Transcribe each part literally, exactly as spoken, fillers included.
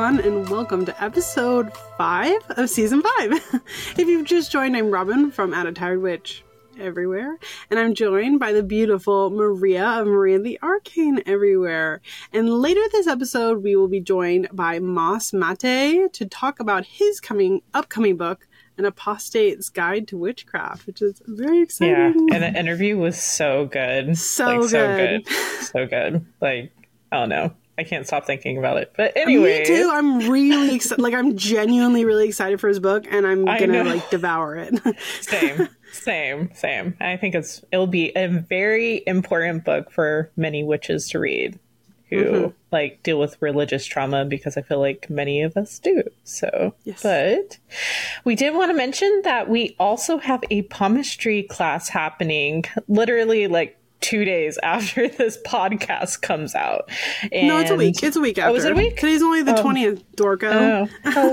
everyone, and welcome to episode five of season five. If you've just joined, I'm Robin from At a Tired Witch Everywhere, and I'm joined by the beautiful Maria of Maria the Arcane Everywhere. And later this episode, we will be joined by Moss Mate to talk about his coming upcoming book, An Apostate's Guide to Witchcraft, which is very exciting. Yeah, and the interview was so good. So like, good. So good. So good. Like, I don't know. I can't stop thinking about it. But anyway. Me too. I'm really excited. Like, I'm genuinely really excited for his book, and I'm I going to, know. like, devour it. Same. Same. Same. I think it's it'll be a very important book for many witches to read who, mm-hmm. like, deal with religious trauma, because I feel like many of us do. So, yes. But we did want to mention that we also have a palmistry class happening literally, like, two days after this podcast comes out. And no, it's a week. It's a week after. Oh, is it a week? Today's only the oh. twentieth, Dorco. Oh,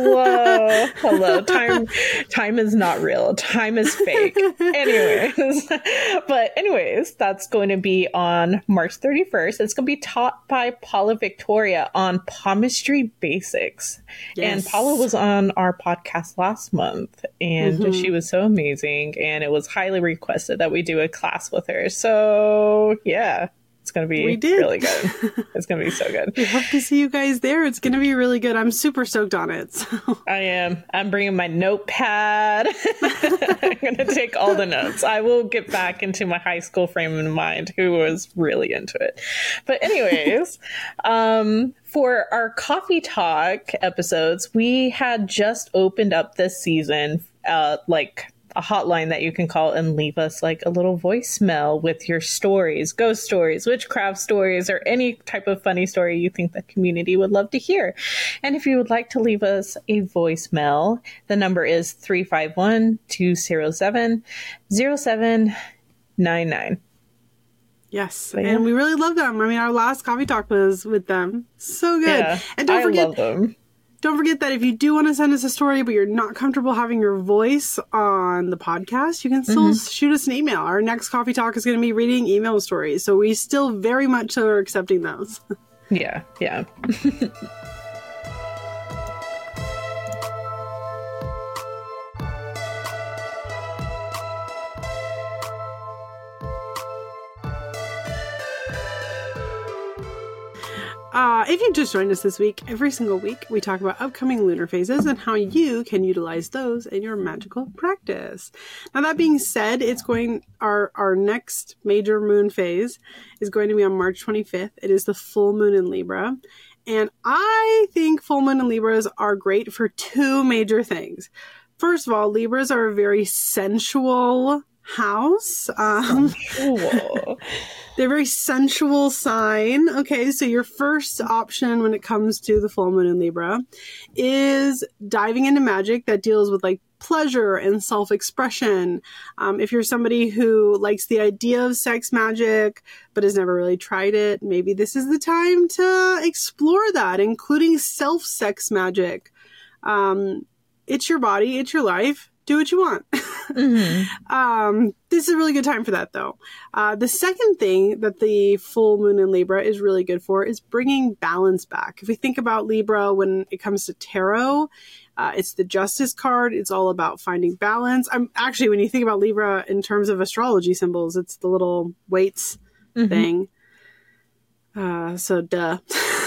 hello. Hello. Time time is not real. Time is fake. Anyways. But anyways, that's going to be on March thirty-first. It's going to be taught by Paula Victoria on palmistry basics. Yes. And Paula was on our podcast last month, and mm-hmm. she was so amazing, and it was highly requested that we do a class with her. So So, yeah, it's going to be really good. It's going to be so good. We hope to see you guys there. It's going to be really good. I'm super stoked on it. So. I am. I'm bringing my notepad. I'm going to take all the notes. I will get back into my high school frame of mind, who was really into it. But anyways, um, for our coffee talk episodes, we had just opened up this season, uh, like, a hotline that you can call and leave us like a little voicemail with your stories, ghost stories, witchcraft stories, or any type of funny story you think the community would love to hear. And if you would like to leave us a voicemail, the number is three five one, two zero seven, zero seven nine nine. Yes, yeah. And we really love them. I mean, our last coffee talk was with them. So good. Yeah, and don't I forget, love them. Don't forget that if you do want to send us a story, but you're not comfortable having your voice on the podcast, you can still mm-hmm. shoot us an email. Our next coffee talk is going to be reading email stories. So we still very much are accepting those. Yeah, yeah. Uh, if you've just joined us this week, every single week we talk about upcoming lunar phases and how you can utilize those in your magical practice. Now, that being said, it's going our our next major moon phase is going to be on March twenty-fifth. It is the full moon in Libra, and I think full moon in Libras are great for two major things. First of all, Libras are a very sensual house. Um, sensual. They're a very sensual sign. Okay, so your first option when it comes to the full moon in Libra is diving into magic that deals with like pleasure and self-expression. Um, if you're somebody who likes the idea of sex magic but has never really tried it, maybe this is the time to explore that, including self-sex magic. Um, it's your body, it's your life. Do what you want. Mm-hmm. um, this is a really good time for that, though. Uh, the second thing that the full moon in Libra is really good for is bringing balance back. If we think about Libra when it comes to tarot, uh, it's the Justice card. It's all about finding balance. I'm actually, when you think about Libra in terms of astrology symbols, it's the little weights mm-hmm. thing. Uh, so, duh.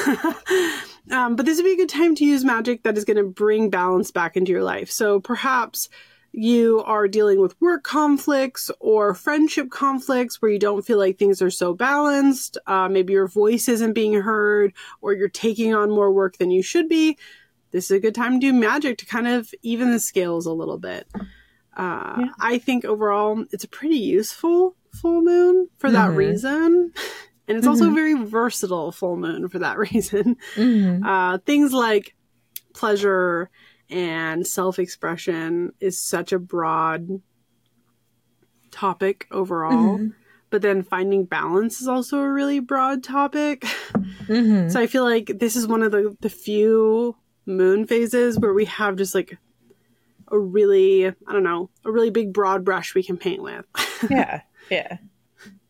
Um, but this would be a good time to use magic that is going to bring balance back into your life. So perhaps you are dealing with work conflicts or friendship conflicts where you don't feel like things are so balanced. Uh, maybe your voice isn't being heard, or you're taking on more work than you should be. This is a good time to do magic to kind of even the scales a little bit. Uh, yeah. I think overall it's a pretty useful full moon for that mm-hmm. reason. And it's also mm-hmm. a very versatile full moon for that reason. Mm-hmm. Uh, things like pleasure and self-expression is such a broad topic overall. Mm-hmm. But then finding balance is also a really broad topic. Mm-hmm. So I feel like this is one of the, the few moon phases where we have just like a really, I don't know, a really big broad brush we can paint with. Yeah, yeah.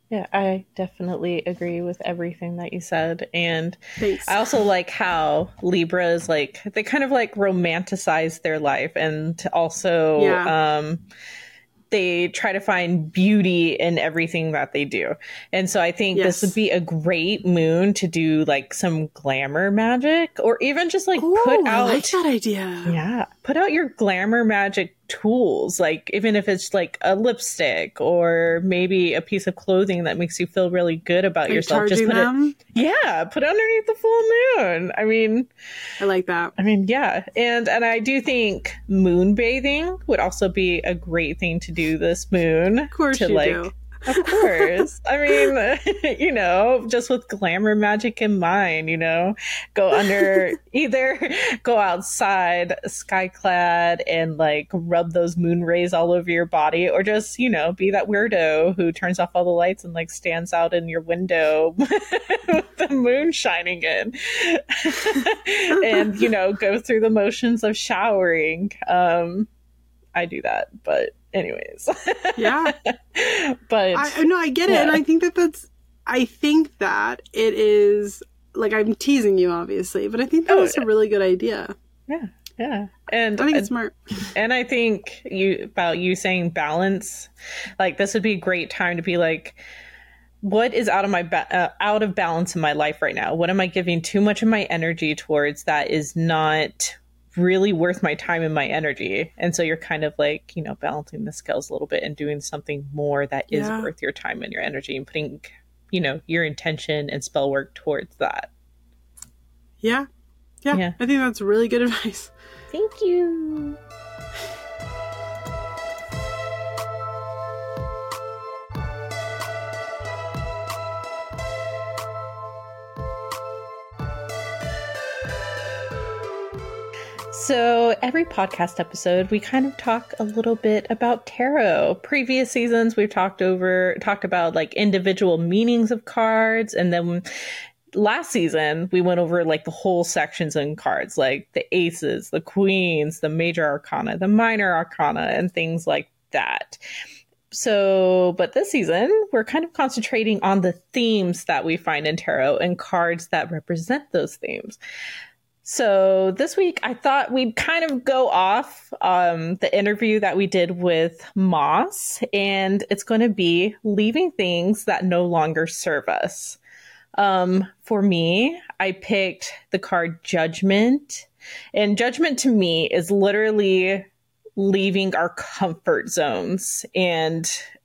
Yeah, I definitely agree with everything that you said. And Thanks. I also like how Libras, like, they kind of like romanticize their life, and also Yeah. um they try to find beauty in everything that they do. And so I think this would Yes. be a great moon to do like some glamour magic, or even just like put Oh, I like out, that idea. yeah, put out your glamour magic tools, like even if it's like a lipstick or maybe a piece of clothing that makes you feel really good about Like yourself. Just charging put them. it, yeah, put it underneath the full moon. I mean, I like that. I mean, yeah. And and I do think moon bathing would also be a great thing to do this moon. Of course to you like do. Of course. I mean, you know, just with glamour magic in mind, you know, go under, either go outside sky clad and like rub those moon rays all over your body, or just, you know, be that weirdo who turns off all the lights and like stands out in your window with the moon shining in. And, you know, go through the motions of showering. Um, I do that, but anyways. Yeah. But I no, I get it. yeah. And I think that that's, I think that it is, like, I'm teasing you, obviously, but I think that Oh, is yeah. a really good idea. Yeah, yeah. And I think and, it's smart. and I think you about you saying balance, like this would be a great time to be like, what is out of my ba- uh, out of balance in my life right now? What am I giving too much of my energy towards that is not really worth my time and my energy? And so you're kind of like, you know, balancing the scales a little bit and doing something more that is Yeah. worth your time and your energy, and putting, you know, your intention and spell work towards that. Yeah. Yeah. Yeah. I think that's really good advice. Thank you. So every podcast episode, we kind of talk a little bit about tarot. Previous seasons, we've talked over, talked about like individual meanings of cards. And then last season, we went over like the whole sections in cards, like the aces, the queens, the major arcana, the minor arcana, and things like that. So, but this season, we're kind of concentrating on the themes that we find in tarot and cards that represent those themes. So this week, I thought we'd kind of go off um, the interview that we did with Moss, and it's going to be leaving things that no longer serve us. Um, for me, I picked the card Judgment, and Judgment to me is literally leaving our comfort zones and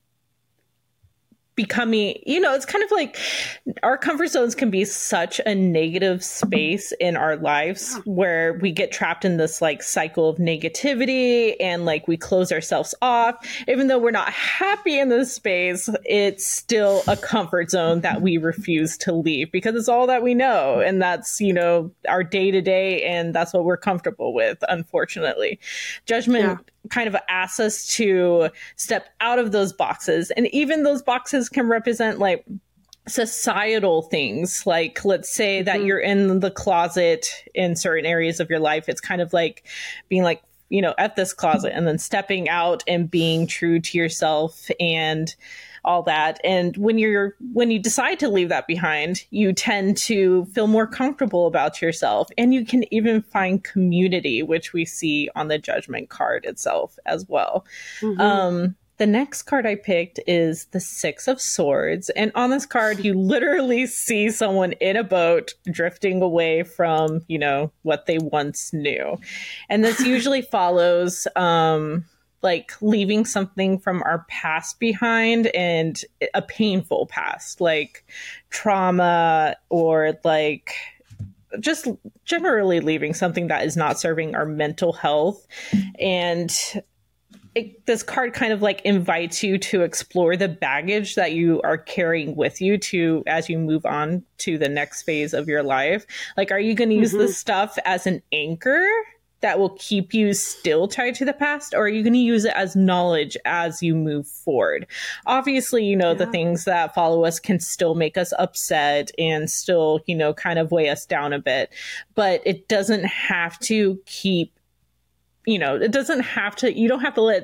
becoming, you know, it's kind of like our comfort zones can be such a negative space in our lives where we get trapped in this like cycle of negativity and like we close ourselves off. Even though we're not happy in this space, it's still a comfort zone that we refuse to leave because it's all that we know. And that's, you know, our day to day. And that's what we're comfortable with, unfortunately. Judgment yeah. kind of asks us to step out of those boxes. And even those boxes can represent like societal things. Like, let's say mm-hmm. that you're in the closet in certain areas of your life. It's kind of like being like, you know, at this closet and then stepping out and being true to yourself and all that. And when you're when you decide to leave that behind, you tend to feel more comfortable about yourself, and you can even find community, which we see on the Judgment card itself as well. Mm-hmm. Um, the next card I picked is the Six of Swords, and on this card, you literally see someone in a boat drifting away from, you know, what they once knew, and this usually follows. Um, like leaving something from our past behind, and a painful past, like trauma, or like just generally leaving something that is not serving our mental health. And it, this card kind of like invites you to explore the baggage that you are carrying with you to as you move on to the next phase of your life. Like, are you going to use mm-hmm. this stuff as an anchor that will keep you still tied to the past, or are you going to use it as knowledge as you move forward? Obviously, you know, yeah. the things that follow us can still make us upset and still, you know, kind of weigh us down a bit, but it doesn't have to keep, you know, it doesn't have to, you don't have to let the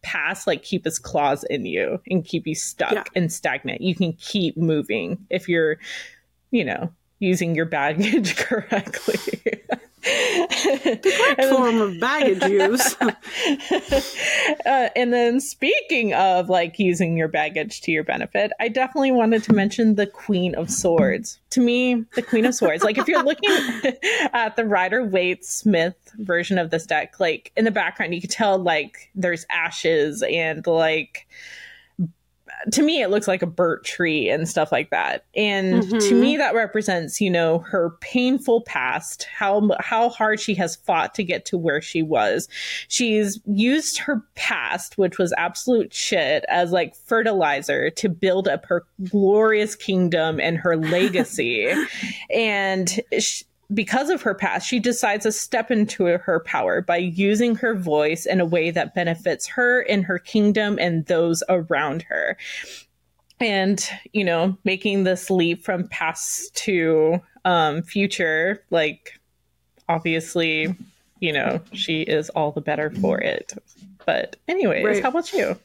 past like keep its claws in you and keep you stuck Yeah. and stagnant. You can keep moving if you're, you know, using your baggage correctly. The correct form of baggage use. uh, and then speaking of like using your baggage to your benefit, I definitely wanted to mention the Queen of Swords. To me, the Queen of Swords, like if you're looking at the Rider-Waite-Smith version of this deck, like in the background, you could tell like there's ashes and like, to me, it looks like a burnt tree and stuff like that. And mm-hmm. to me, that represents, you know, her painful past, how how hard she has fought to get to where she was. She's used her past, which was absolute shit, as like fertilizer to build up her glorious kingdom and her legacy. And she, because of her past, she decides to step into her power by using her voice in a way that benefits her and her kingdom and those around her. And, you know, making this leap from past to um, future, like, obviously, you know, she is all the better for it. But anyways, right. How about you?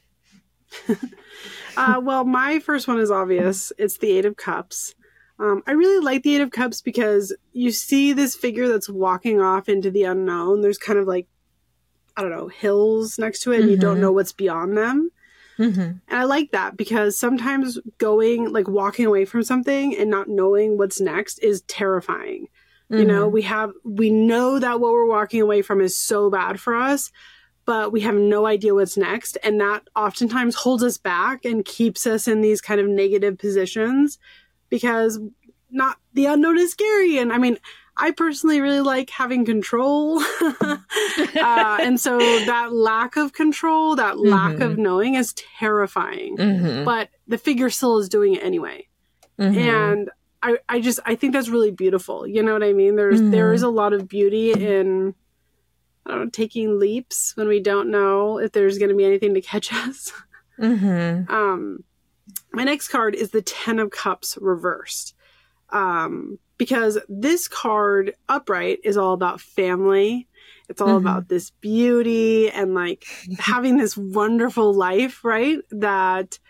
uh, well, my first one is obvious. It's the Eight of Cups. Um, I really like the Eight of Cups because you see this figure that's walking off into the unknown. There's kind of like, I don't know, hills next to it, and mm-hmm. you don't know what's beyond them. Mm-hmm. And I like that because sometimes going, like walking away from something and not knowing what's next is terrifying. Mm-hmm. You know, we have, we know that what we're walking away from is so bad for us, but we have no idea what's next. And that oftentimes holds us back and keeps us in these kind of negative positions. Because not the unknown is scary. And I mean, I personally really like having control. uh, and so that lack of control, that mm-hmm. lack of knowing is terrifying. Mm-hmm. But the figure still is doing it anyway. Mm-hmm. And I, I just, I think that's really beautiful. You know what I mean? There's, mm-hmm. there is a lot of beauty in, I don't know, taking leaps when we don't know if there's going to be anything to catch us. Mm-hmm. Um, My next card is the Ten of Cups reversed. Um, because this card upright is all about family. It's all mm-hmm. about this beauty and like having this wonderful life, right? That,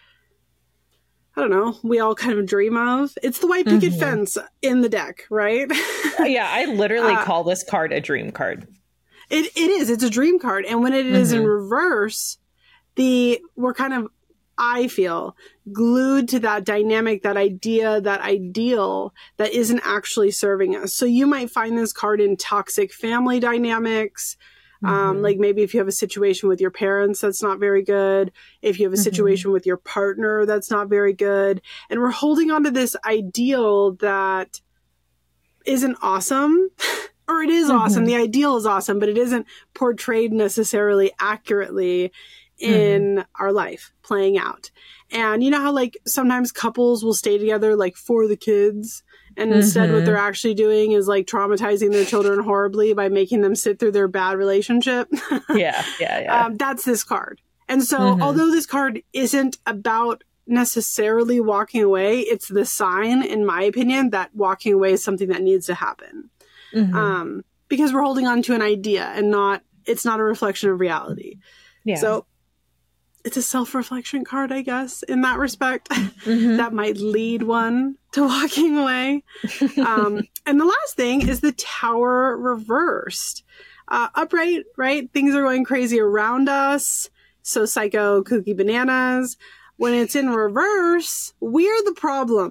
I don't know, we all kind of dream of. It's the white picket mm-hmm. fence in the deck, right? Yeah, I literally uh, call this card a dream card. It It is. It's a dream card. And when it mm-hmm. is in reverse, the we're kind of, I feel, glued to that dynamic, that idea, that ideal that isn't actually serving us. So you might find this card in toxic family dynamics. Mm-hmm. Um, like maybe if you have a situation with your parents that's not very good, if you have a situation mm-hmm. with your partner that's not very good. And we're holding on to this ideal that isn't awesome. Or it is mm-hmm. awesome. The ideal is awesome, but it isn't portrayed necessarily accurately in mm-hmm. our life playing out. And you know how like sometimes couples will stay together like for the kids, and mm-hmm. instead what they're actually doing is like traumatizing their children horribly by making them sit through their bad relationship. yeah, yeah, yeah. Um, that's this card. And so mm-hmm. although this card isn't about necessarily walking away, it's the sign, in my opinion, that walking away is something that needs to happen. Mm-hmm. Um, because we're holding on to an idea and not, it's not a reflection of reality. Yeah. So it's a self-reflection card, I guess, in that respect. Mm-hmm. That might lead one to walking away. Um, and the last thing is the Tower reversed. Uh, upright, right? Things are going crazy around us. So psycho, kooky bananas. When it's in reverse, we're the problem.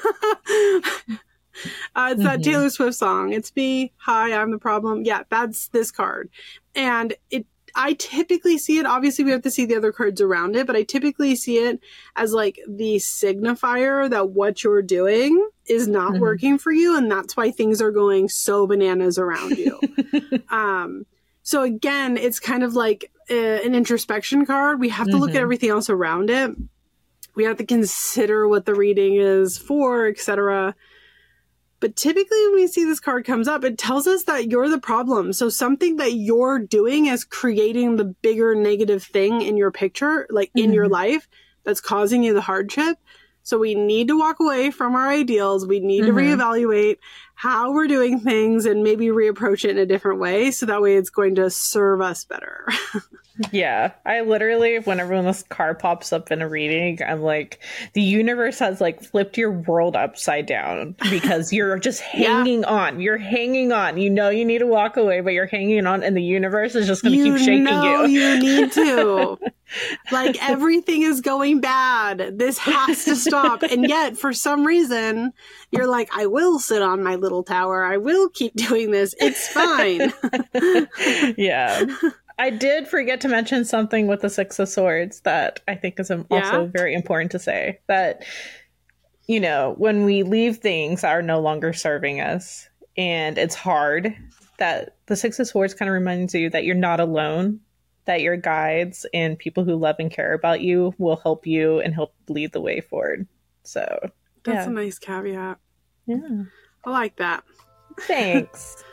Uh, it's mm-hmm. that Taylor Swift song. It's me. Hi, I'm the problem. Yeah, that's this card. And it, I typically see it, obviously we have to see the other cards around it, but I typically see it as like the signifier that what you're doing is not mm-hmm. working for you. And that's why things are going so bananas around you. um, so again, it's kind of like a, an introspection card. We have to mm-hmm. look at everything else around it. We have to consider what the reading is for, et cetera. But typically when we see this card comes up, it tells us that you're the problem. So something that you're doing is creating the bigger negative thing in your picture, like mm-hmm. in your life, that's causing you the hardship. So we need to walk away from our ideals. We need mm-hmm. to reevaluate how we're doing things and maybe reapproach it in a different way. So that way it's going to serve us better. Yeah, I literally, whenever when this car pops up in a reading, I'm like, the universe has like flipped your world upside down because you're just hanging yeah. on. You're hanging on. You know you need to walk away, but you're hanging on, and the universe is just going to keep shaking know you. You need to. Like, everything is going bad. This has to stop. And yet, for some reason, you're like, I will sit on my little tower. I will keep doing this. It's fine. Yeah. I did forget to mention something with the Six of Swords that I think is also yeah. very important to say. That, you know, when we leave things that are no longer serving us, and it's hard, that the Six of Swords kind of reminds you that you're not alone, that your guides and people who love and care about you will help you and help lead the way forward. So, that's yeah. a nice caveat. Yeah. I like that. Thanks.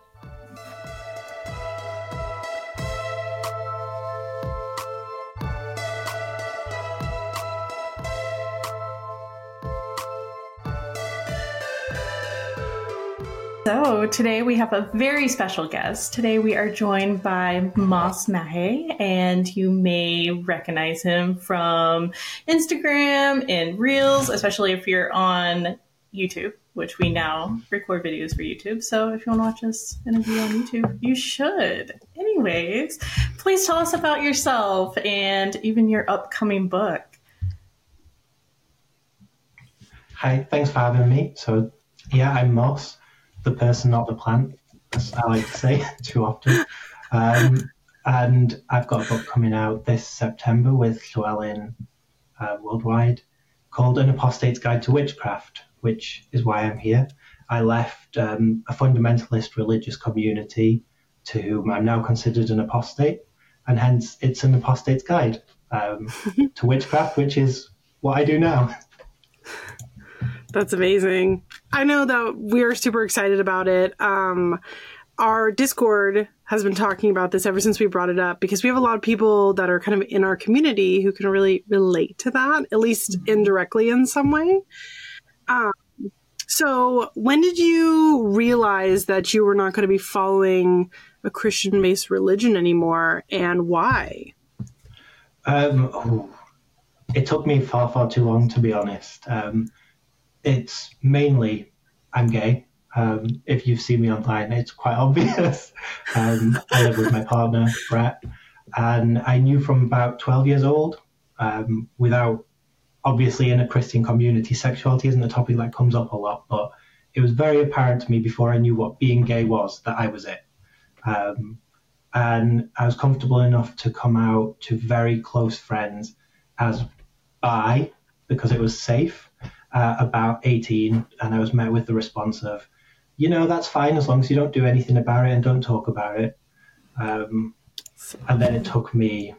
So today we have a very special guest. Today we are joined by Moss Mahe, and you may recognize him from Instagram and Reels, especially if you're on YouTube, which we now record videos for YouTube. So if you want to watch this interview on YouTube, you should. Anyways, please tell us about yourself and even your upcoming book. Hi, thanks for having me. So yeah, I'm Moss. The person, not the plant, as I like to say too often. Um, and I've got a book coming out this September with Llewellyn uh, Worldwide called An Apostate's Guide to Witchcraft, which is why I'm here. I left um, a fundamentalist religious community to whom I'm now considered an apostate, and hence it's an apostate's guide um, to witchcraft, which is what I do now. That's amazing. I know that we're super excited about it. Um, our Discord has been talking about this ever since we brought it up, because we have a lot of people that are kind of in our community who can really relate to that, at least indirectly in some way. Um, so when did you realize that you were not going to be following a Christian-based religion anymore, and why? Um, oh, it took me far, far too long, to be honest. Um, It's mainly, I'm gay. Um, if you've seen me online, it's quite obvious. um, I live with my partner, Brett, and I knew from about twelve years old, um, without, obviously in a Christian community, sexuality isn't a topic that comes up a lot, but it was very apparent to me before I knew what being gay was, that I was it. Um, and I was comfortable enough to come out to very close friends as bi, because it was safe. Uh, about eighteen, and I was met with the response of, you know, that's fine as long as you don't do anything about it and don't talk about it. Um, and then it took me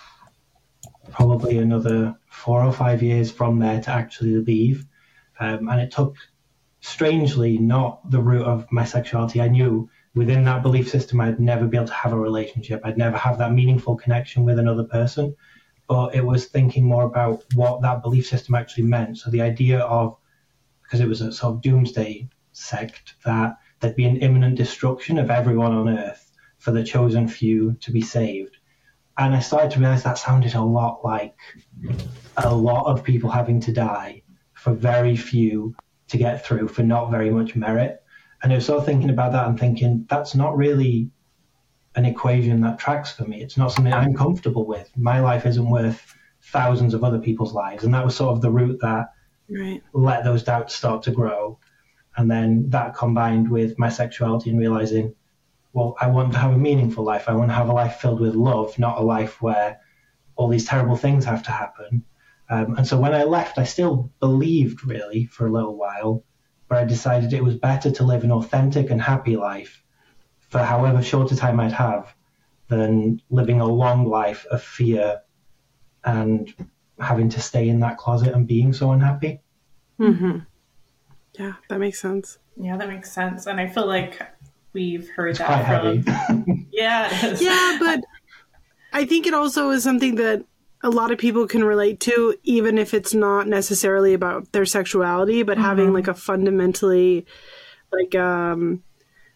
probably another four or five years from there to actually leave. Um, and it took, strangely, not the root of my sexuality. I knew within that belief system I'd never be able to have a relationship. I'd never have that meaningful connection with another person. But it was thinking more about what that belief system actually meant. So the idea of, because it was a sort of doomsday sect, that there'd be an imminent destruction of everyone on earth for the chosen few to be saved. And I started to realize that sounded a lot like a lot of people having to die for very few to get through for not very much merit. And I was sort of thinking about that and thinking, that's not really an equation that tracks for me. It's not something I'm comfortable with. My life isn't worth thousands of other people's lives. And that was sort of the root that right. let those doubts start to grow. And then that combined with my sexuality and realizing, well, I want to have a meaningful life. I want to have a life filled with love, not a life where all these terrible things have to happen. Um, and so when I left, I still believed really for a little while, but I decided it was better to live an authentic and happy life for however short a time I'd have, than living a long life of fear and having to stay in that closet and being so unhappy. Mm-hmm. Yeah, that makes sense. Yeah, that makes sense. And I feel like we've heard It's that quite from... heavy. Yeah, it is. Yeah, but I think it also is something that a lot of people can relate to, even if it's not necessarily about their sexuality, but mm-hmm. having like a fundamentally like um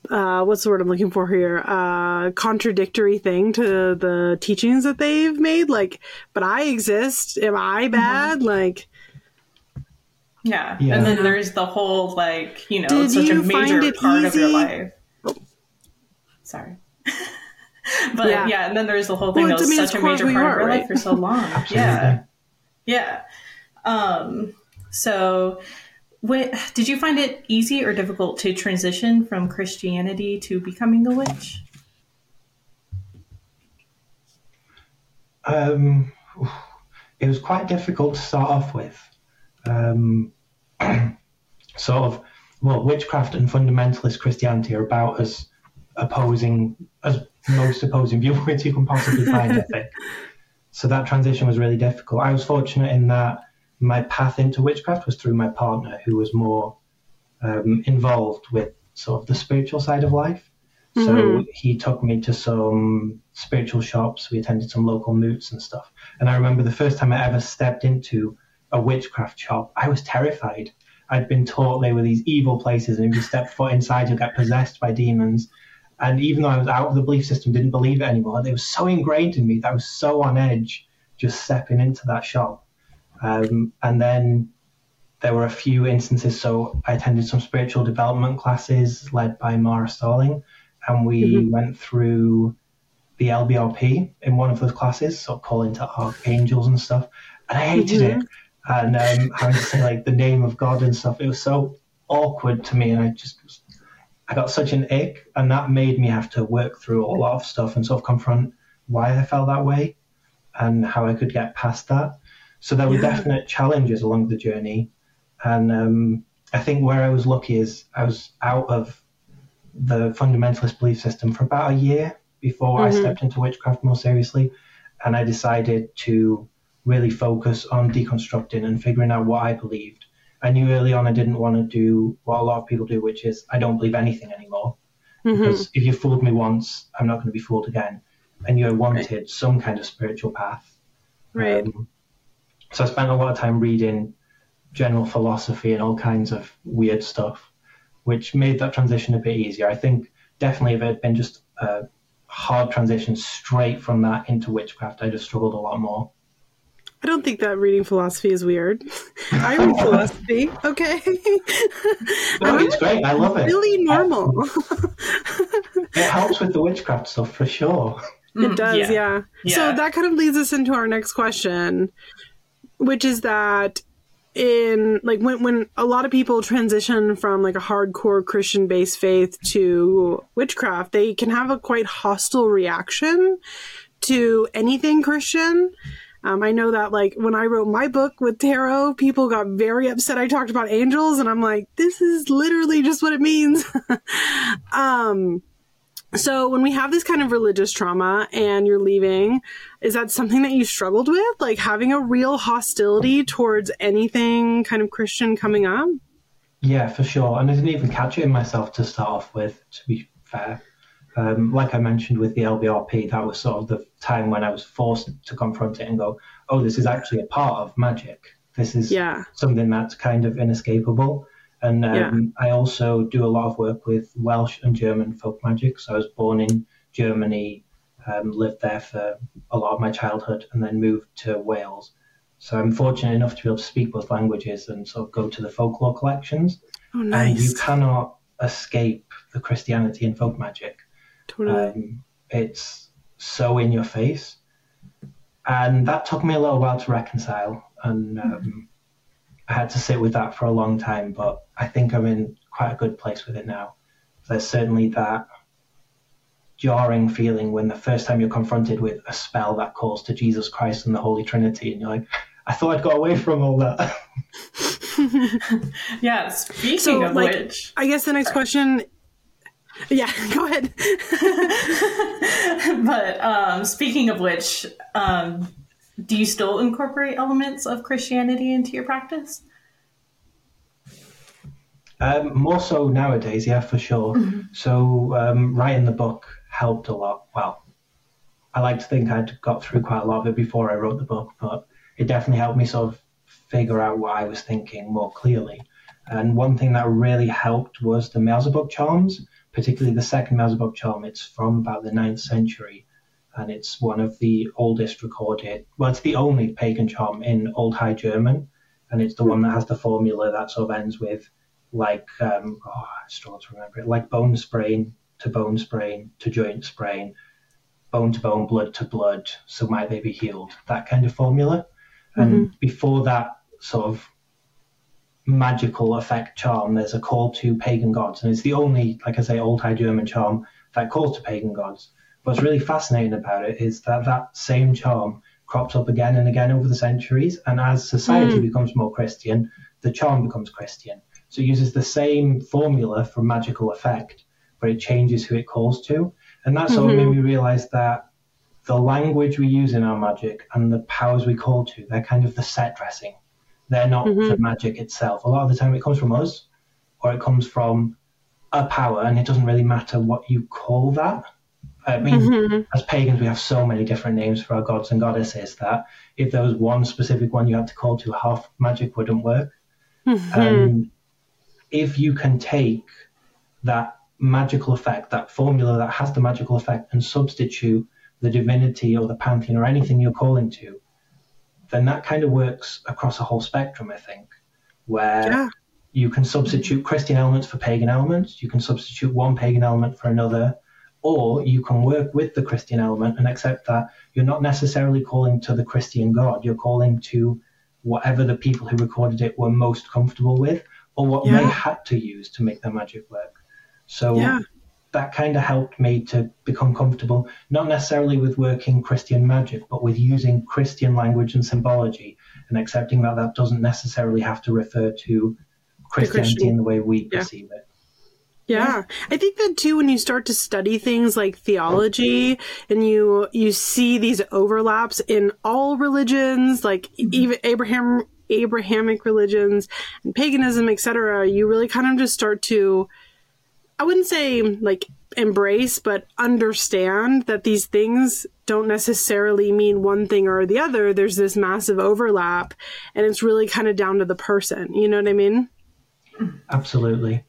uh, what's the word I'm looking for here? Uh, contradictory thing to the teachings that they've made. Like, but I exist. Am I bad? Mm-hmm. Like, yeah. yeah. And then there's the whole, like, you know, Did it's such a major part easy? of your life. Oh. Sorry. But yeah. yeah, and then there's the whole thing well, that was such a major part are, of your right? life for so long. yeah. Yeah. Um, so What, did you find it easy or difficult to transition from Christianity to becoming a witch? Um, it was quite difficult to start off with. Um, sort of, well, witchcraft and fundamentalist Christianity are about as opposing, as most opposing viewpoints you can possibly find, I think. So that transition was really difficult. I was fortunate in that my path into witchcraft was through my partner, who was more um, involved with sort of the spiritual side of life. Mm-hmm. So he took me to some spiritual shops. We attended some local moots and stuff. And I remember the first time I ever stepped into a witchcraft shop, I was terrified. I'd been taught they were these evil places, and if you step foot inside, you'll get possessed by demons. And even though I was out of the belief system, didn't believe it anymore, it was so ingrained in me that I was so on edge just stepping into that shop. Um, and then there were a few instances. So I attended some spiritual development classes led by Mara Starling, and we mm-hmm. went through the L B R P in one of those classes, so calling to archangels and stuff. And I hated mm-hmm. it. And um, having to say like the name of God and stuff, it was so awkward to me. And I just, I got such an ick, and that made me have to work through a lot of stuff and sort of confront why I felt that way and how I could get past that. So there were yeah. definite challenges along the journey. And um, I think where I was lucky is I was out of the fundamentalist belief system for about a year before mm-hmm. I stepped into witchcraft more seriously. And I decided to really focus on deconstructing and figuring out what I believed. I knew early on I didn't want to do what a lot of people do, which is I don't believe anything anymore. Mm-hmm. Because if you fooled me once, I'm not going to be fooled again. And you wanted right. some kind of spiritual path. Right. Um, So I spent a lot of time reading general philosophy and all kinds of weird stuff, which made that transition a bit easier. I think definitely if it had been just a hard transition straight from that into witchcraft, I'd have struggled a lot more. I don't think that reading philosophy is weird. I read philosophy, okay? No, it's great. I love it. Really normal. It helps with the witchcraft stuff for sure. It does, yeah. Yeah. yeah. So that kind of leads us into our next question, which is that in like when when a lot of people transition from like a hardcore Christian based faith to witchcraft, they can have a quite hostile reaction to anything Christian. Um, I know that like when I wrote my book with tarot, people got very upset I talked about angels, and I'm like, this is literally just what it means. um, so when we have this kind of religious trauma and you're leaving, is that something that you struggled with? Like having a real hostility towards anything kind of Christian coming up? Yeah, for sure. And I didn't even catch it in myself to start off with, to be fair. Um, like I mentioned with the L B R P, that was sort of the time when I was forced to confront it and go, oh, this is actually a part of magic. This is yeah. something that's kind of inescapable. And um, yeah. I also do a lot of work with Welsh and German folk magic. So I was born in Germany, um, lived there for a lot of my childhood, and then moved to Wales. So I'm fortunate enough to be able to speak both languages and sort of go to the folklore collections. Oh, nice. And you cannot escape the Christianity in folk magic. Totally. Um, it's so in your face. And that took me a little while to reconcile. And um, I had to sit with that for a long time, but I think I'm in quite a good place with it now. There's certainly that jarring feeling when the first time you're confronted with a spell that calls to Jesus Christ and the Holy Trinity, and you're like, I thought I'd got away from all that. Yeah, speaking so, of like, which... I guess the next question... Yeah, go ahead. But um, speaking of which, um, do you still incorporate elements of Christianity into your practice? Um, more so nowadays, yeah, for sure. Mm-hmm. So um, writing the book helped a lot. Well, I like to think I'd got through quite a lot of it before I wrote the book, but it definitely helped me sort of figure out what I was thinking more clearly. And one thing that really helped was the Beelzebub charms, particularly the second Mazabok charm. It's from about the ninth century, and it's one of the oldest recorded, well, it's the only pagan charm in Old High German, and it's the one that has the formula that sort of ends with, like, um, oh, I struggle to remember it, like bone sprain to bone sprain to joint sprain, bone to bone, blood to blood, so might they be healed, that kind of formula. Mm-hmm. And before that sort of magical effect charm, there's a call to pagan gods, and it's the only, like I say, Old High German charm that calls to pagan gods. What's really fascinating about it is that that same charm crops up again and again over the centuries, and as society mm. becomes more Christian, the charm becomes Christian. So it uses the same formula for magical effect, but it changes who it calls to. And that sort mm-hmm. of made me realize that the language we use in our magic and the powers we call to, they're kind of the set dressing. They're not mm-hmm. the magic itself. A lot of the time it comes from us, or it comes from a power, and it doesn't really matter what you call that. I mean, mm-hmm. as pagans, we have so many different names for our gods and goddesses that if there was one specific one you had to call to, half magic wouldn't work. Mm-hmm. Um, if you can take that magical effect, that formula that has the magical effect, and substitute the divinity or the pantheon or anything you're calling to, then that kind of works across a whole spectrum, I think, where yeah. you can substitute Christian elements for pagan elements, you can substitute one pagan element for another, or you can work with the Christian element and accept that you're not necessarily calling to the Christian God, you're calling to whatever the people who recorded it were most comfortable with, or what yeah. they had to use to make their magic work. So yeah. that kind of helped me to become comfortable, not necessarily with working Christian magic, but with using Christian language and symbology, and accepting that that doesn't necessarily have to refer to Christianity in the way we yeah. perceive it. Yeah. I think that too, when you start to study things like theology and you you see these overlaps in all religions, like mm-hmm. even Abraham Abrahamic religions and paganism, et cetera, you really kind of just start to, I wouldn't say like embrace, but understand that these things don't necessarily mean one thing or the other. There's this massive overlap, and it's really kind of down to the person. You know what I mean? Absolutely.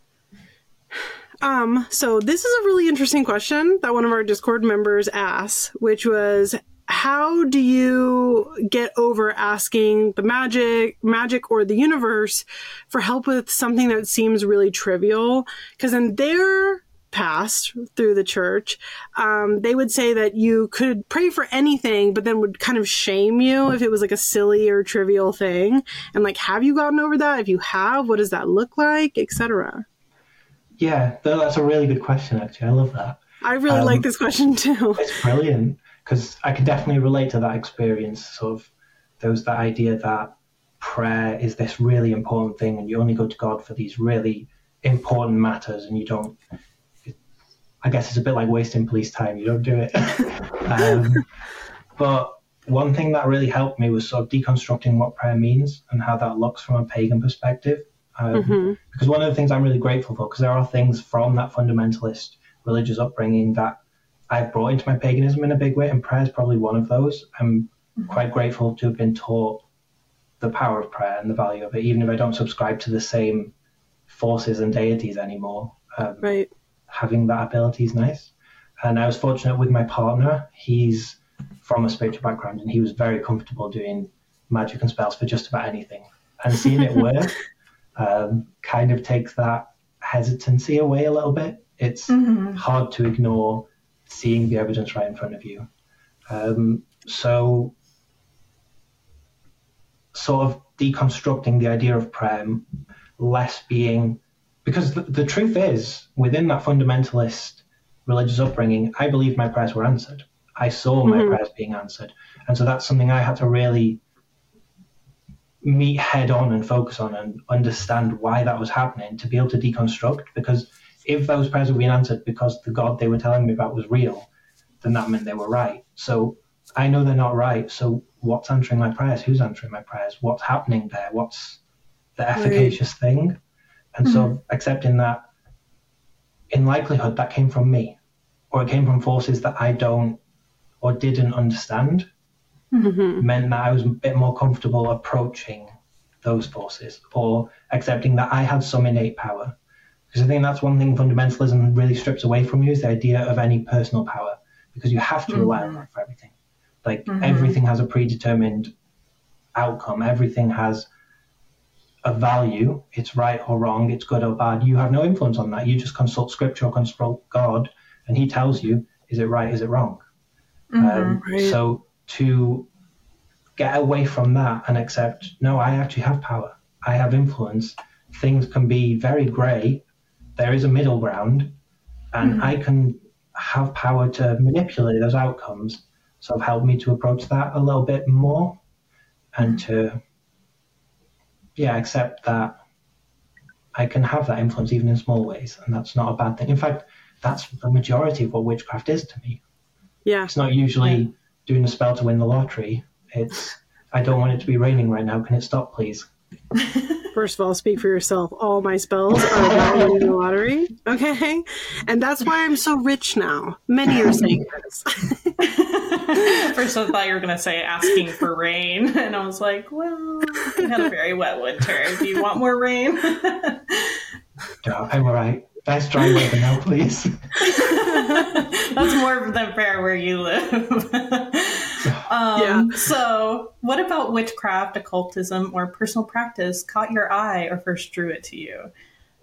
Um, so this is a really interesting question that one of our Discord members asked, which was, how do you get over asking the magic, magic or the universe for help with something that seems really trivial? Because in their past through the church, um, they would say that you could pray for anything, but then would kind of shame you if it was like a silly or trivial thing. And like, have you gotten over that? If you have, what does that look like, et cetera? Yeah, that's a really good question, actually. I love that. I really um, like this question, too. It's brilliant, because I can definitely relate to that experience. Sort of, there was that idea that prayer is this really important thing, and you only go to God for these really important matters, and you don't, I guess it's a bit like wasting police time. You don't do it. um, but one thing that really helped me was sort of deconstructing what prayer means and how that looks from a pagan perspective. Um, mm-hmm. Because one of the things I'm really grateful for, because there are things from that fundamentalist religious upbringing that I've brought into my paganism in a big way, and prayer is probably one of those. I'm mm-hmm. quite grateful to have been taught the power of prayer and the value of it, even if I don't subscribe to the same forces and deities anymore. Um, right. Having that ability is nice. And I was fortunate with my partner. He's from a spiritual background, and he was very comfortable doing magic and spells for just about anything. And seeing it work um, kind of takes that hesitancy away a little bit. It's mm-hmm. hard to ignore seeing the evidence right in front of you. Um, so sort of deconstructing the idea of prayer, less being, because the, the truth is, within that fundamentalist religious upbringing, I believe my prayers were answered. I saw my mm-hmm. prayers being answered. And so that's something I had to really meet head on and focus on and understand why that was happening, to be able to deconstruct. Because if those prayers were being answered because the God they were telling me about was real, then that meant they were right. So I know they're not right. So what's answering my prayers? Who's answering my prayers? What's happening there? What's the efficacious right. thing? And mm-hmm. so accepting that, in likelihood, that came from me, or it came from forces that I don't or didn't understand, mm-hmm. meant that I was a bit more comfortable approaching those forces, or accepting that I had some innate power. Because I think that's one thing fundamentalism really strips away from you, is the idea of any personal power, because you have to rely mm-hmm. on that for everything. Like mm-hmm. everything has a predetermined outcome. Everything has a value. It's right or wrong. It's good or bad. You have no influence on that. You just consult scripture or consult God, and he tells you, is it right? Is it wrong? Mm-hmm. Um, right. So to get away from that and accept, no, I actually have power. I have influence. Things can be very grey. There is a middle ground, and mm-hmm. I can have power to manipulate those outcomes. So it's helped me to approach that a little bit more, and to, yeah, accept that I can have that influence even in small ways, and that's not a bad thing. In fact, that's the majority of what witchcraft is to me. Yeah. It's not usually yeah. doing a spell to win the lottery. It's, I don't want it to be raining right now. Can it stop, please? First of all, speak for yourself. All my spells are about winning the lottery. Okay? And that's why I'm so rich now. Many are saying this. First, I thought you were going to say asking for rain. And I was like, well, we had a very wet winter. Do you want more rain? No, I'm all right. Nice dry weather now, please. That's more than fair where you live. Um, yeah. So, what about witchcraft, occultism, or personal practice caught your eye or first drew it to you?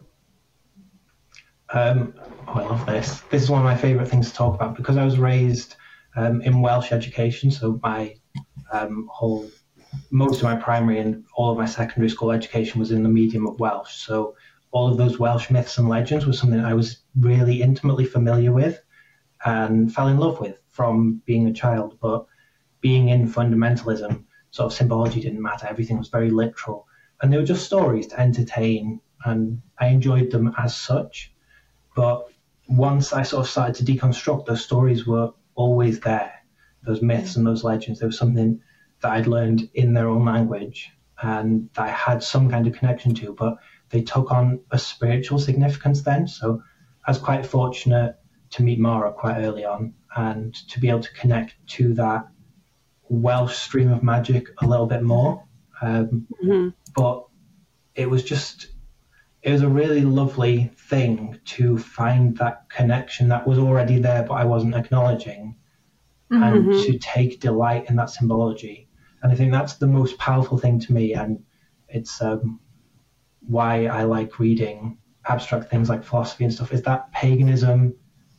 Um, oh, I love this. This is one of my favourite things to talk about, because I was raised um, in Welsh education. So my um, whole, most of my primary and all of my secondary school education was in the medium of Welsh. So all of those Welsh myths and legends was something I was really intimately familiar with and fell in love with from being a child. But being in fundamentalism, sort of symbology didn't matter. Everything was very literal. And they were just stories to entertain, and I enjoyed them as such. But once I sort of started to deconstruct, those stories were always there. Those myths and those legends, there was something that I'd learned in their own language and that I had some kind of connection to, but they took on a spiritual significance then. So I was quite fortunate to meet Mara quite early on and to be able to connect to that Welsh stream of magic a little bit more. Um, mm-hmm. But it was just, it was a really lovely thing to find that connection that was already there, but I wasn't acknowledging, mm-hmm. and to take delight in that symbology. And I think that's the most powerful thing to me. And it's um, why I like reading abstract things like philosophy and stuff, is that paganism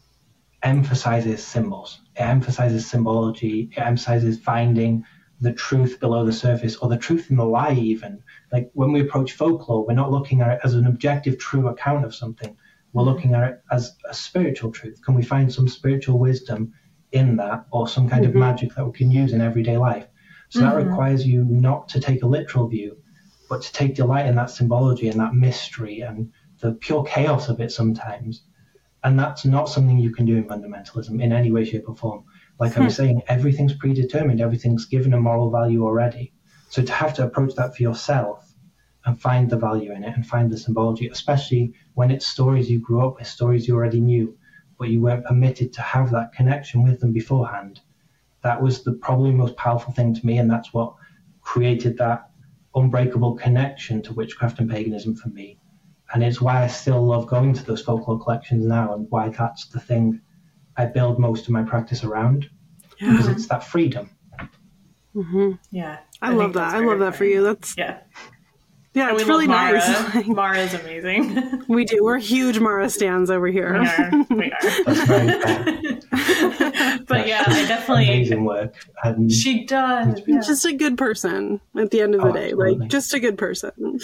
emphasizes symbols. It emphasizes symbology. It emphasizes finding the truth below the surface, or the truth in the lie even. Like when we approach folklore, we're not looking at it as an objective true account of something. We're looking at it as a spiritual truth. Can we find some spiritual wisdom in that, or some kind mm-hmm. of magic that we can use in everyday life? So mm-hmm. that requires you not to take a literal view, but to take delight in that symbology and that mystery and the pure chaos of it sometimes. And that's not something you can do in fundamentalism in any way, shape, or form. Like I was saying, everything's predetermined. Everything's given a moral value already. So to have to approach that for yourself and find the value in it and find the symbology, especially when it's stories you grew up with, stories you already knew, but you weren't permitted to have that connection with them beforehand, that was the probably most powerful thing to me. And that's what created that unbreakable connection to witchcraft and paganism for me. And it's why I still love going to those folklore collections now, and why that's the thing I build most of my practice around, yeah. because it's that freedom. Mm-hmm. Yeah. I, I love that. I love that for you. That's yeah. Yeah, and it's really Mara. nice. Mara's amazing. We do. We're huge Mara stans over here. We are. We are. That's very fair. But yeah, I definitely amazing work. And she does. Yeah. Just a good person at the end of the oh, day. absolutely. Like just a good person.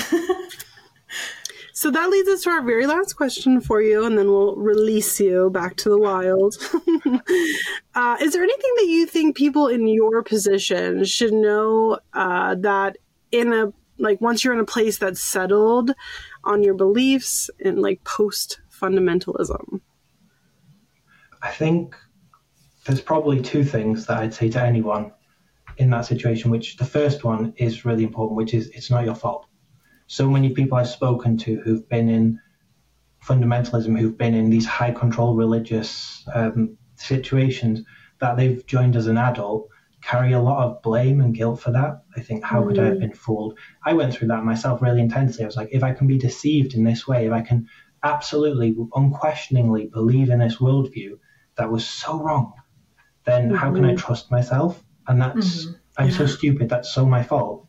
So that leads us to our very last question for you, and then we'll release you back to the wild. uh, is there anything that you think people in your position should know uh, that in a, like once you're in a place that's settled on your beliefs and like post-fundamentalism? I think there's probably two things that I'd say to anyone in that situation, which the first one is really important, which is it's not your fault. So many people I've spoken to who've been in fundamentalism, who've been in these high control religious um, situations that they've joined as an adult, carry a lot of blame and guilt for that. I think, how mm. could I have been fooled? I went through that myself really intensely. I was like, if I can be deceived in this way, if I can absolutely, unquestioningly believe in this worldview that was so wrong, then mm-hmm. how can I trust myself? And that's, mm-hmm. I'm yeah. so stupid, that's so my fault.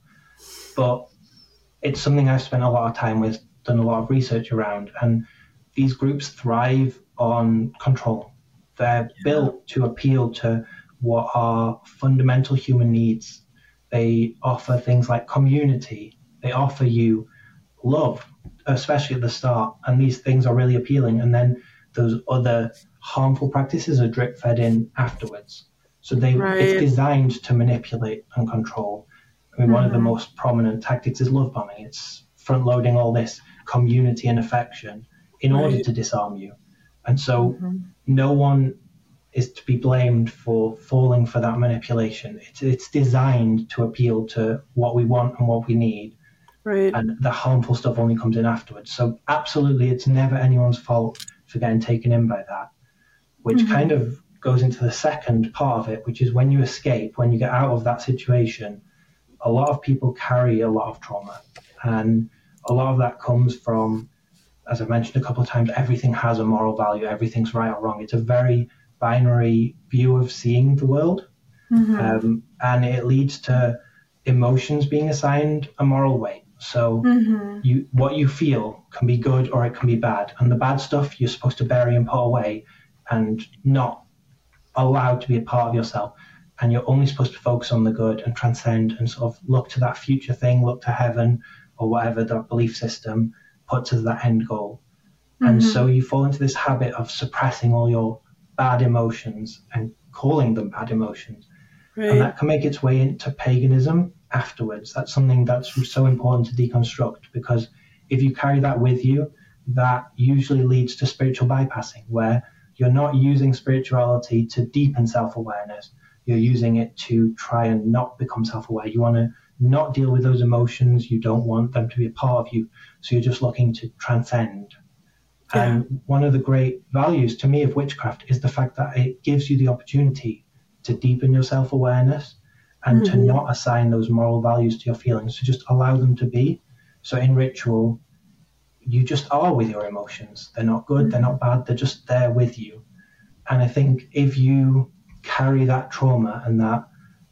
But it's something I've spent a lot of time with, done a lot of research around, and these groups thrive on control. They're yeah. built to appeal to what are fundamental human needs. They offer things like community. They offer you love, especially at the start, and these things are really appealing. And then those other harmful practices are drip fed in afterwards. So they right. it's designed to manipulate and control. I mean, mm-hmm. one of the most prominent tactics is love bombing. It's front loading all this community and affection in right. order to disarm you. And so mm-hmm. no one is to be blamed for falling for that manipulation. It's, it's designed to appeal to what we want and what we need. Right. And the harmful stuff only comes in afterwards. So absolutely, it's never anyone's fault for getting taken in by that, which mm-hmm. kind of goes into the second part of it, which is when you escape, when you get out of that situation, a lot of people carry a lot of trauma. And a lot of that comes from, as I mentioned a couple of times, everything has a moral value, everything's right or wrong. It's a very binary view of seeing the world. Mm-hmm. Um, and it leads to emotions being assigned a moral weight. So mm-hmm. you, what you feel can be good or it can be bad. And the bad stuff you're supposed to bury and put away and not allowed to be a part of yourself. And you're only supposed to focus on the good and transcend and sort of look to that future thing, look to heaven or whatever that belief system puts as that end goal. Mm-hmm. And so you fall into this habit of suppressing all your bad emotions and calling them bad emotions. Right. And that can make its way into paganism afterwards. That's something that's so important to deconstruct, because if you carry that with you, that usually leads to spiritual bypassing, where you're not using spirituality to deepen self-awareness. You're using it to try and not become self-aware. You want to not deal with those emotions. You don't want them to be a part of you. So you're just looking to transcend. Yeah. And one of the great values to me of witchcraft is the fact that it gives you the opportunity to deepen your self-awareness and mm-hmm. to not assign those moral values to your feelings, to just allow them to be. So in ritual, you just are with your emotions. They're not good, mm-hmm. they're not bad, they're just there with you. And I think if you carry that trauma and that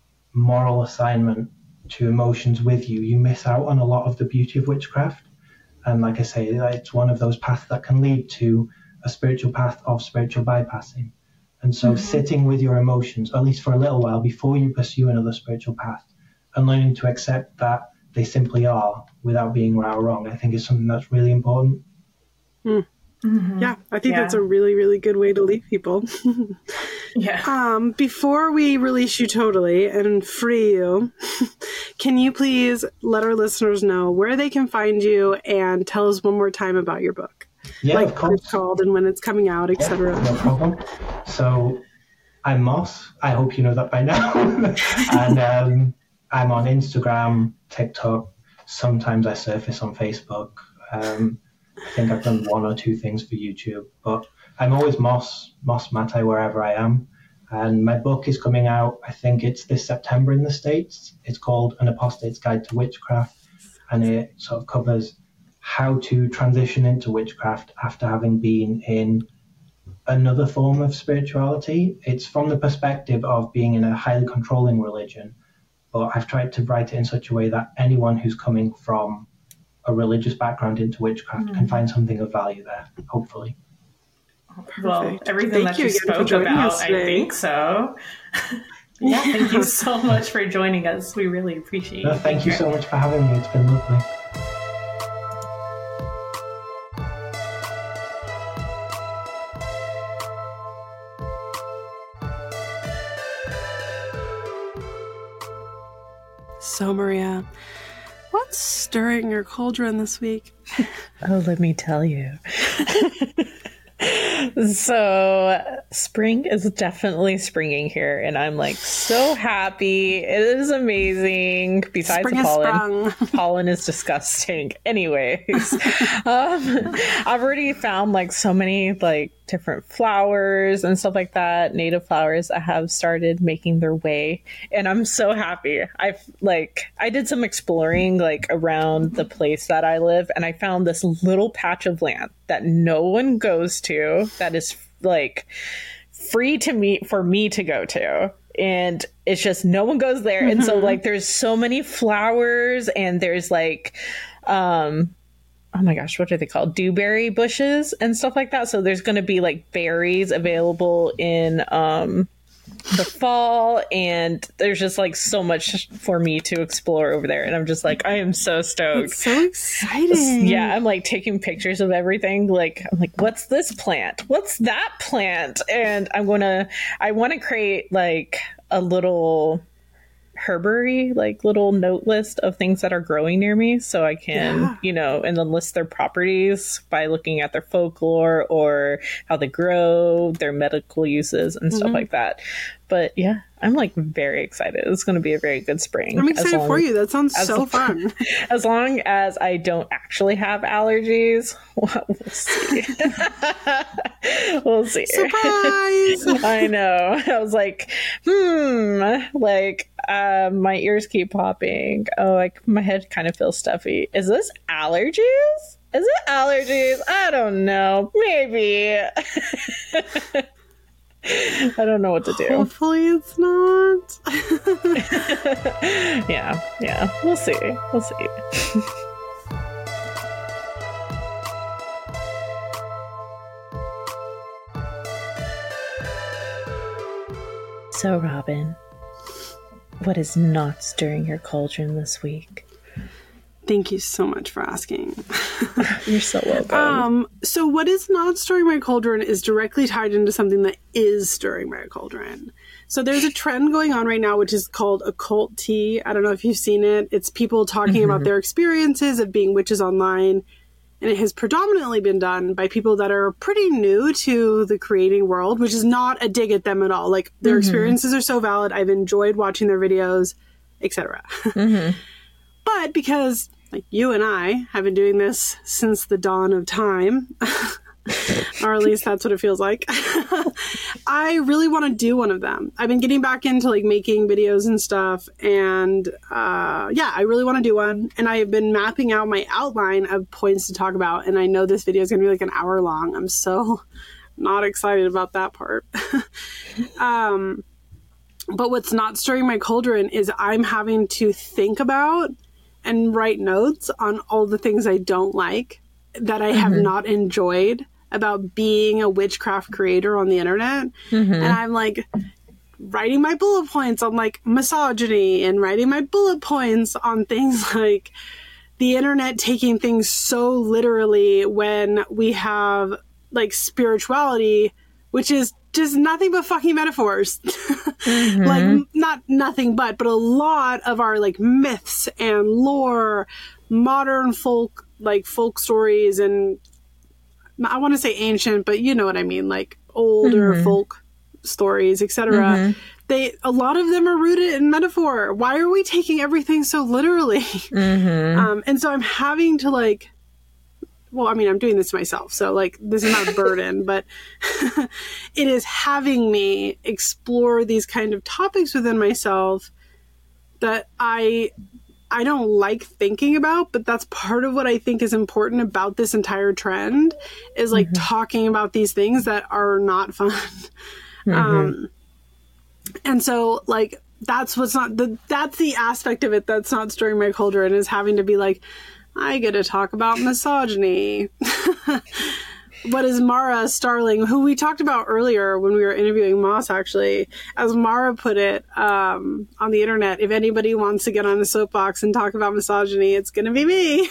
moral assignment to emotions with you, you miss out on a lot of the beauty of witchcraft. And like I say, it's one of those paths that can lead to a spiritual path of spiritual bypassing. And so mm-hmm. sitting with your emotions, at least for a little while, before you pursue another spiritual path, and learning to accept that they simply are without being right or wrong, I think is something that's really important. Mm. Mm-hmm. Yeah, I think yeah. that's a really, really good way to leave people. yeah. Um, before we release you totally and free you, can you please let our listeners know where they can find you and tell us one more time about your book? Yeah, like of course. What it's called and when it's coming out, et cetera. Yeah, no problem. So I'm Moss. I hope you know that by now. and um, I'm on Instagram, TikTok. Sometimes I surface on Facebook. Um, I think I've done one or two things for YouTube, but I'm always Moss, Moss Mattei, wherever I am. And my book is coming out, I think it's this September in the States. It's called An Apostate's Guide to Witchcraft, and it sort of covers how to transition into witchcraft after having been in another form of spirituality. It's from the perspective of being in a highly controlling religion, but I've tried to write it in such a way that anyone who's coming from a religious background into witchcraft mm. can find something of value there, hopefully. Well, everything thank that you, you spoke about, I think so. yeah, thank you so much for joining us. We really appreciate it. No, thank you so much for having me. It's been lovely. So, Maria, what's stirring your cauldron this week? Oh, let me tell you. So spring is definitely springing here, and I'm like so happy. It is amazing. Besides Spring the has pollen, sprung. pollen is disgusting. Anyways, um, I've already found like so many like different flowers and stuff like that, native flowers that have started making their way, and I'm so happy. I've like I did some exploring like around the place that I live, and I found this little patch of land that no one goes to, that is like free to me for me to go to, and it's just no one goes there. Mm-hmm. And so like there's so many flowers, and there's like um oh my gosh, what are they called? Dewberry bushes and stuff like that. So there's going to be like berries available in um, the fall. And there's just like so much for me to explore over there. And I'm just like, I am so stoked. It's so exciting. Yeah. I'm like taking pictures of everything. Like, I'm like, what's this plant? What's that plant? And I'm going to, I want to create like a little herbery, like little note list of things that are growing near me, so I can yeah. you know, and then list their properties by looking at their folklore or how they grow, their medical uses and mm-hmm. stuff like that. But yeah, I'm like very excited. It's going to be a very good spring. I'm excited long, for you. That sounds as, so fun. As long as I don't actually have allergies, we'll see. We'll see. Surprise! I know. I was like, hmm, like uh, my ears keep popping. Oh, like my head kind of feels stuffy. Is this allergies? Is it allergies? I don't know. Maybe. I don't know what to do. Hopefully it's not. yeah, yeah. We'll see. We'll see. So, Robin, what is not stirring your cauldron this week? Thank you so much for asking. You're so welcome. Um, so what is not stirring my cauldron is directly tied into something that is stirring my cauldron. So there's a trend going on right now, which is called occult tea. I don't know if you've seen it. It's people talking mm-hmm. about their experiences of being witches online. And it has predominantly been done by people that are pretty new to the creating world, which is not a dig at them at all. Like, their mm-hmm. experiences are so valid. I've enjoyed watching their videos, et cetera. Mm-hmm. But because, like, you and I have been doing this since the dawn of time, or at least that's what it feels like, I really want to do one of them. I've been getting back into, like, making videos and stuff, and uh, yeah, I really want to do one. And I have been mapping out my outline of points to talk about, and I know this video is going to be like an hour long. I'm so not excited about that part. um, but what's not stirring my cauldron is I'm having to think about and write notes on all the things I don't like, that I have mm-hmm. not enjoyed about being a witchcraft creator on the internet. Mm-hmm. And I'm like writing my bullet points on like misogyny, and writing my bullet points on things like the internet taking things so literally when we have like spirituality, which is just nothing but fucking metaphors. Mm-hmm. Like, not nothing but, but a lot of our like myths and lore, modern folk, like folk stories, and I want to say ancient, but you know what I mean, like older mm-hmm. folk stories, et cetera. Mm-hmm. They, a lot of them are rooted in metaphor. Why are we taking everything so literally? Mm-hmm. Um, and so I'm having to like, well, I mean, I'm doing this to myself, so like this is not a burden, but it is having me explore these kind of topics within myself that I I don't like thinking about, but that's part of what I think is important about this entire trend, is like mm-hmm. talking about these things that are not fun. Mm-hmm. Um, and so like that's what's not the that's the aspect of it that's not stirring my cauldron, is having to be like, I get to talk about misogyny. What is Mara Starling, who we talked about earlier when we were interviewing Moss, actually, as Mara put it um, on the internet, if anybody wants to get on a soapbox and talk about misogyny, it's going to be me.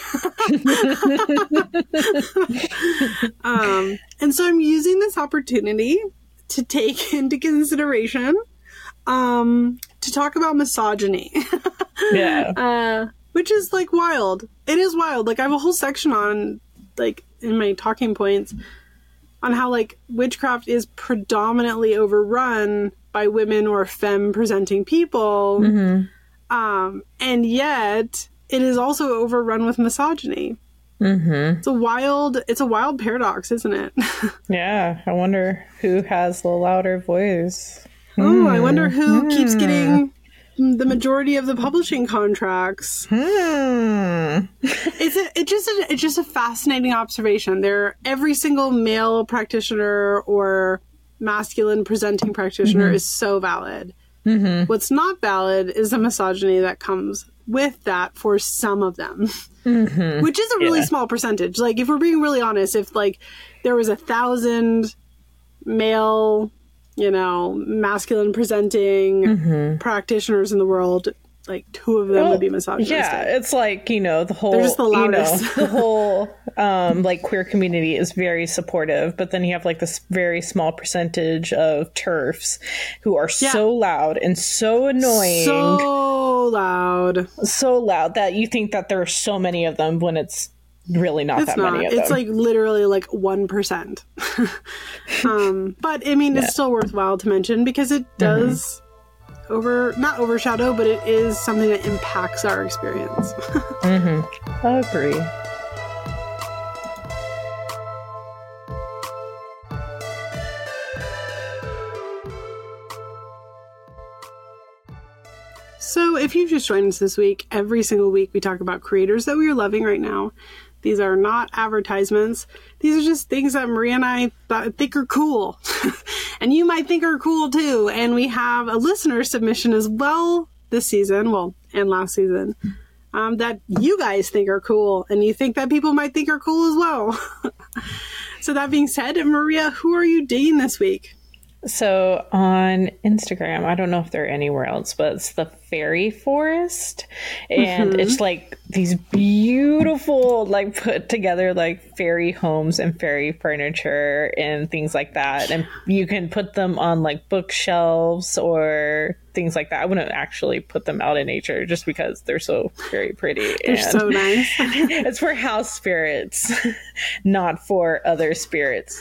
um, and so I'm using this opportunity to take into consideration um, to talk about misogyny. Yeah. Uh, which is like wild. It is wild. Like, I have a whole section on, like, in my talking points on how like witchcraft is predominantly overrun by women or femme presenting people. Mm-hmm. Um, and yet it is also overrun with misogyny. Mm-hmm. It's a wild, it's a wild paradox, isn't it? Yeah. I wonder who has the louder voice. Oh, mm. I wonder who mm. keeps getting the majority of the publishing contracts. Hmm. It's a, it just a, it's just a fascinating observation. There, every single male practitioner or masculine presenting practitioner mm-hmm. is so valid. Mm-hmm. What's not valid is the misogyny that comes with that for some of them, mm-hmm. which is a really yeah. small percentage. Like, if we're being really honest, if like there was a thousand male, you know, masculine presenting mm-hmm. practitioners in the world, like two of them well, would be misogynistic. Yeah, it's like, you know, the whole, They're just the you know, loudest. the whole um, like queer community is very supportive, but then you have like this very small percentage of TERFs who are yeah. so loud and so annoying. So loud. So loud that you think that there are so many of them when it's really not it's that not. many of it's them. Like literally like one percent. um, but I mean, yeah. it's still worthwhile to mention because it does mm-hmm. over, not overshadow, but it is something that impacts our experience. mm-hmm. I agree. So if you've just joined us this week, every single week we talk about creators that we are loving right now. These are not advertisements. These are just things that Maria and I th- think are cool. And you might think are cool too. And we have a listener submission as well this season, well, and last season, um, that you guys think are cool. And you think that people might think are cool as well. So that being said, Maria, who are you dating this week? So on Instagram, I don't know if they're anywhere else, but it's the Fairy Forest. And mm-hmm. it's like these beautiful, like put together like fairy homes and fairy furniture and things like that. And you can put them on like bookshelves or things like that. I wouldn't actually put them out in nature just because they're so very pretty. They're and so nice. It's for house spirits, not for other spirits.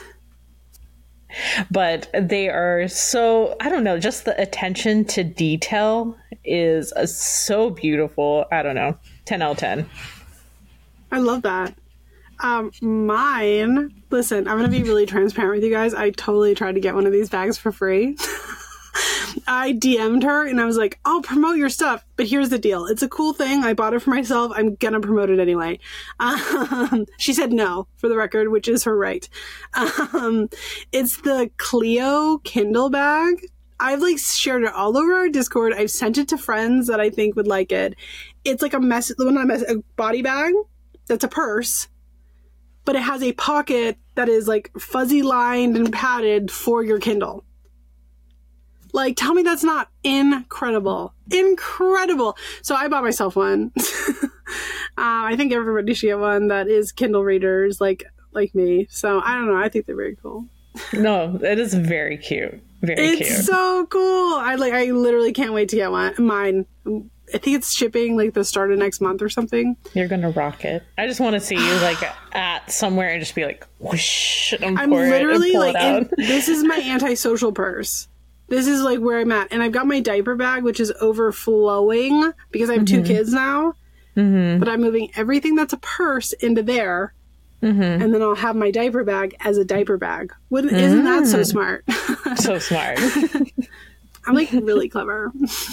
But they are so, I don't know, just the attention to detail is uh, so beautiful. I don't know, ten out of ten. I love that. Um, mine, listen, I'm going to be really transparent with you guys. I totally tried to get one of these bags for free. I D M'd her and I was like, I'll promote your stuff. But here's the deal. It's a cool thing. I bought it for myself. I'm going to promote it anyway. Um, she said no, for the record, which is her right. Um, it's the Cleo Kindle bag. I've like shared it all over our Discord. I've sent it to friends that I think would like it. It's like a mess, well, not a mess, a body bag that's a purse, but it has a pocket that is like fuzzy lined and padded for your Kindle. Like, tell me that's not incredible. Incredible. So I bought myself one. uh, I think everybody should get one that is Kindle readers like like me. So I don't know. I think they're very cool. No, it is very cute. Very it's cute. It's so cool. I like. I literally can't wait to get one. Mine. I think it's shipping like the start of next month or something. You're gonna rock it. I just want to see you like at somewhere and just be like whoosh. And I'm pour literally it and pull like. it out. In, this is my antisocial purse. This is like where I'm at. And I've got my diaper bag, which is overflowing because I have mm-hmm. two kids now. Mm-hmm. But I'm moving everything that's a purse into there. Mm-hmm. And then I'll have my diaper bag as a diaper bag. Wouldn't, mm-hmm. Isn't that so smart? So smart. I'm like really clever.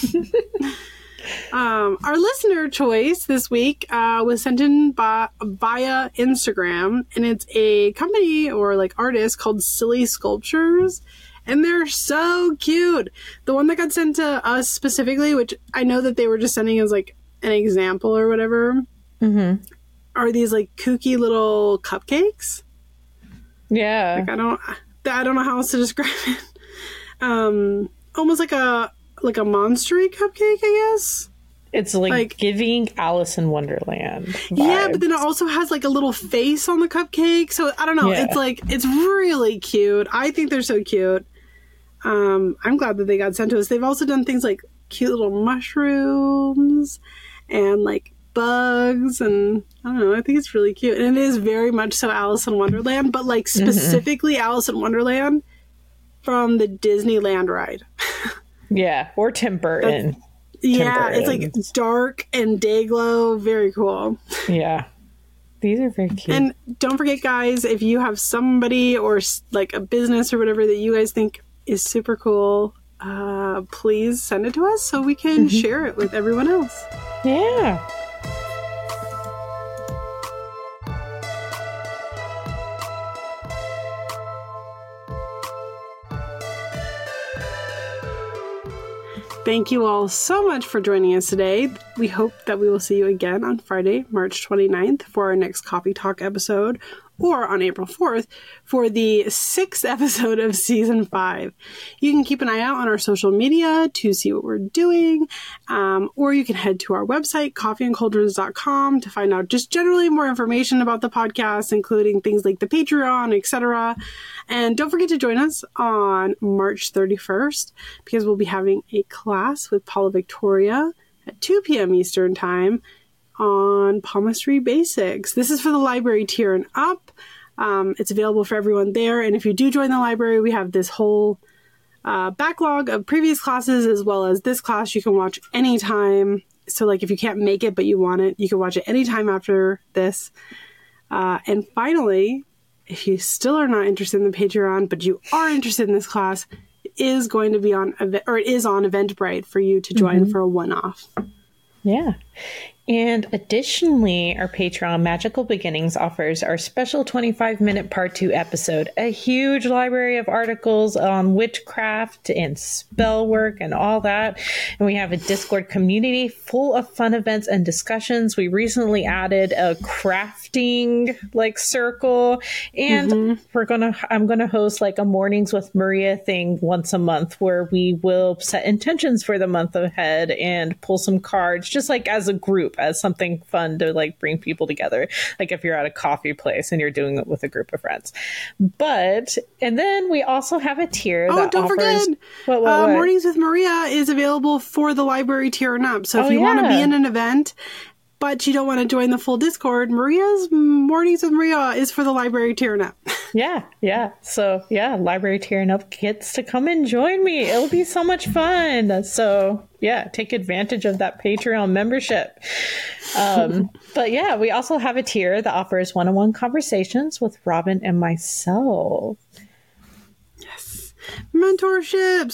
um, our listener choice this week uh, was sent in by, via Instagram. And it's a company or like artist called Silly Sculptures. And they're so cute. The one that got sent to us specifically, which I know that they were just sending as like an example or whatever, mm-hmm. are these like kooky little cupcakes. Yeah. Like I don't, I don't know how else to describe it. Um, almost like a like a monster-y cupcake, I guess. It's like, like giving Alice in Wonderland vibes. Yeah, but then it also has like a little face on the cupcake. So I don't know. Yeah. It's like, it's really cute. I think they're so cute. Um, I'm glad that they got sent to us. They've also done things like cute little mushrooms and like bugs, and I don't know, I think it's really cute. And it is very much so Alice in Wonderland, but like specifically mm-hmm. Alice in Wonderland from the Disneyland ride. Yeah, or Tim Burton. Tim yeah, Burton. It's like dark and day glow. Very cool. Yeah. These are very cute. And don't forget, guys, if you have somebody or like a business or whatever that you guys think is super cool, uh, please send it to us so we can mm-hmm. share it with everyone else. Yeah. Thank you all so much for joining us today. We hope that we will see you again on Friday, March twenty-ninth for our next Coffee Talk episode, or on April fourth for the sixth episode of season five. You can keep an eye out on our social media to see what we're doing, um, or you can head to our website, coffee and cauldrons dot com, to find out just generally more information about the podcast, including things like the Patreon, et cetera. And don't forget to join us on March thirty-first, because we'll be having a class with Paula Victoria at two p.m. Eastern Time on palmistry basics. This is for the library tier and up. Um, it's available for everyone there. And if you do join the library, we have this whole uh, backlog of previous classes as well as this class you can watch anytime. So like if you can't make it but you want it, you can watch it anytime after this. Uh, and finally, if you still are not interested in the Patreon, but you are interested in this class, it is going to be on, or it is on Eventbrite for you to join mm-hmm. for a one-off. Yeah. And additionally, our Patreon Magical Beginnings offers our special twenty-five minute part two episode, a huge library of articles on witchcraft and spell work and all that. And we have a Discord community full of fun events and discussions. We recently added a crafting like circle, and mm-hmm. we're going to, I'm going to host like a Mornings with Maria thing once a month where we will set intentions for the month ahead and pull some cards just like as a group, as something fun to like bring people together, like if you're at a coffee place and you're doing it with a group of friends. But and then we also have a tier oh that don't offers, forget what, what, uh, what? Mornings with Maria is available for the library tier and up. So if oh, you yeah. want to be in an event but you don't want to join the full Discord, Maria's Mornings with Maria is for the library tier and up. Yeah, yeah. So yeah, library tier and up gets to come and join me. It'll be so much fun. So yeah, take advantage of that Patreon membership. Um, but yeah, we also have a tier that offers one-on-one conversations with Robin and myself. Yes. Mentorships.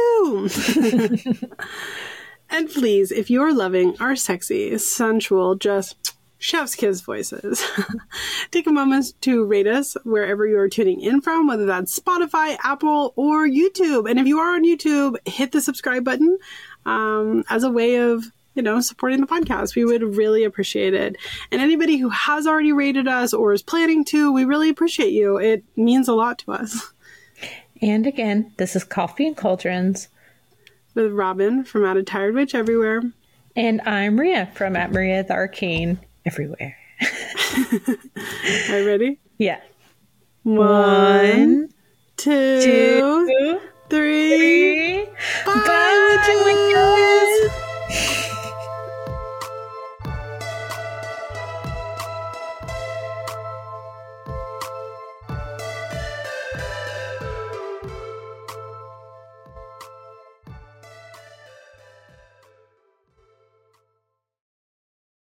Woo! And please, if you're loving our sexy, sensual, just chef's kiss voices, take a moment to rate us wherever you're tuning in from, whether that's Spotify, Apple, or YouTube. And if you are on YouTube, hit the subscribe button um, as a way of, you know, supporting the podcast. We would really appreciate it. And anybody who has already rated us or is planning to, we really appreciate you. It means a lot to us. And again, this is Coffee and Cauldrons with Robin from At a Tired Witch Everywhere. And I'm Maria from At Maria the Arcane Everywhere. Are you ready? Yeah. One, One two, two, three. three. Bye, Bye, witches!